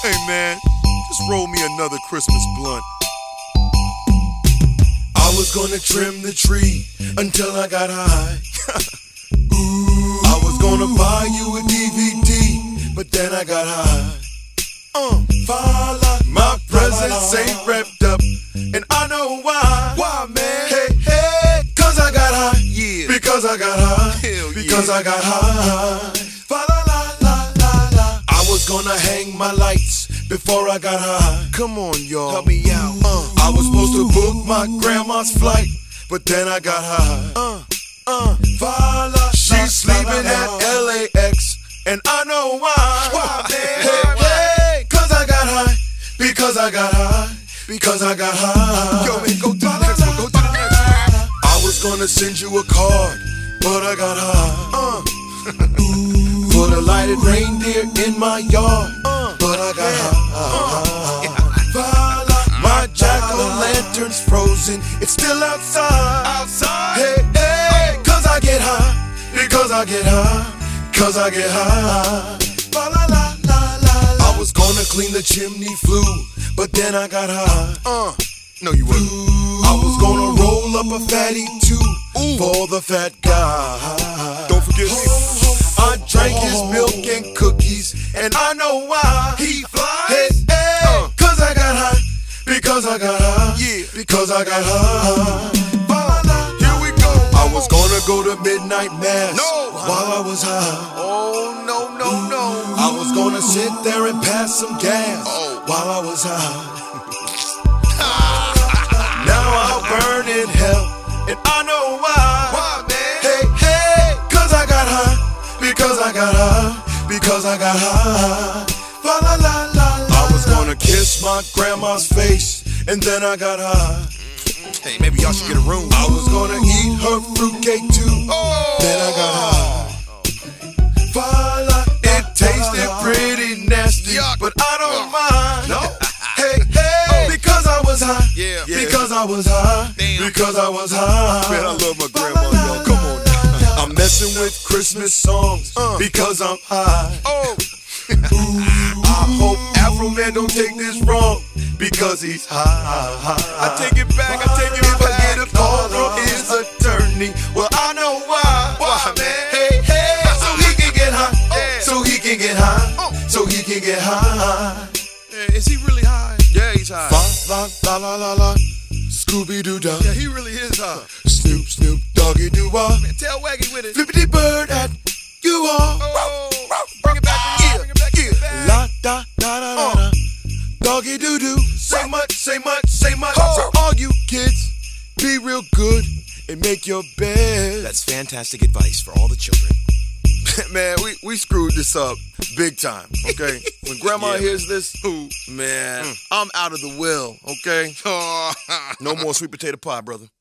Hey man, just roll me another Christmas blunt. I was gonna trim the tree until I got high. I was gonna buy you a DVD, but then I got high. My presents ain't wrapped up, and I know why. Why, man? Hey, cause I got high. Yeah. Because I got high. Hell yeah. Because I got high. I was gonna hang my lights before I got high. Come on, y'all. Help me out. I was supposed to book my grandma's flight, but then I got high. She's sleeping at LAX, and I know why. Why, man? Hey, cause I got high. Because I got high. Because I got high. Yo, man, go to the next one. Go to the next one. I was gonna send you a card, but I got high. Put a lighted reindeer in my yard, but I got high. My jack-o'-lantern's frozen, it's still outside. Hey, cause I get high. Because I get high. Cause I get high. I was gonna clean the chimney flue, but then I got high. No, you wasn't. I was gonna roll up a fatty too for the fat guy. Don't forget me. I drank his milk and cookies, and I know why. He flies. Hey, cause I got high. Because I got high. Yeah. Because I got high. Here we go. I was gonna go to midnight mass No. while I was high. Oh, no. I was gonna sit there and pass some gas while I was high. Now I burn in hell, and I know why. Why, man? Hey, cause I got high. Because I got high. Because I got high. I was gonna kiss my grandma's face, and then I got high. Hey, maybe y'all should get a room. I was gonna eat her fruitcake too, then I got high. It tasted pretty nasty, Yuck. but I don't mind. No. Hey, because I was high. Yeah. Because I was high. Damn. Because I was high. Man, I love my grandma, y'all. Come on now. I'm messing with Christmas songs because I'm high. Oh. I hope Afro Man don't take this wrong because he's high. I take it back. If I get a call from his attorney, well, I know why. Why, man? Hey, so he can get high. Yeah. So he can get high. So he can get high. Is he really high? Yeah, he's high. La, Scooby-Doo-dah. Yeah, he really is high. Snoop, doggy-doo-wah. Man, tell Waggy with it. Flippity bird at you all. Oh, bring it back. Bring it back. Bring it back. La, da, doggy-doo-doo. Say much. So all you kids, be real good and make your bed. That's fantastic advice for all the children. Man, we screwed this up big time, okay? When grandma hears this, man, I'm out of the will, okay? No more sweet potato pie, brother.